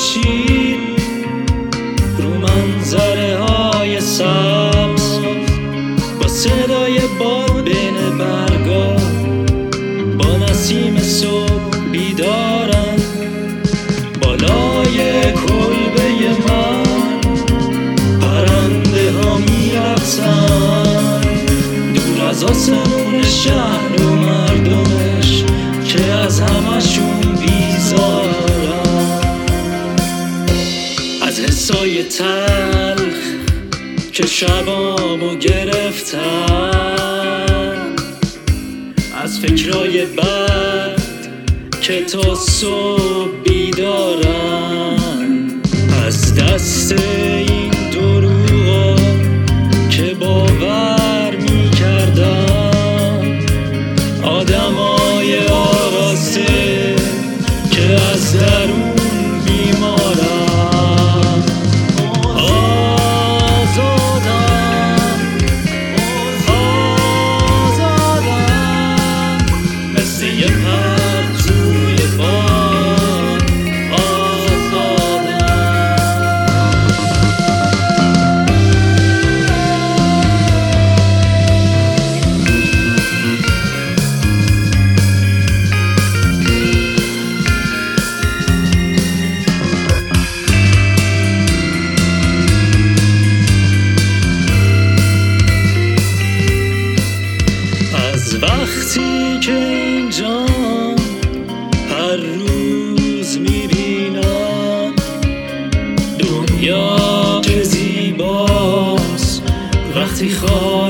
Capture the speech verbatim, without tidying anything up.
خورشید رو منظره های سبز با صدای باد بین برگا با نسیم صبح بیدارم. بالای کلبه من پرنده ها میرقصن دور از آسمون شهر و مردمش که از همشون بیزارم. از حسای تلخ که شبامو گرفتن، از فکرای بد که تا صبح بیدارن، از دست این دروغا که باور میکردم آدمای آراسته که از درون بیمارم. آزادم آزادم مثل یه پر توی باد آزادم. از وقتی که اینجا هر روز میبینم دنیا چه زیباست وقتی خواب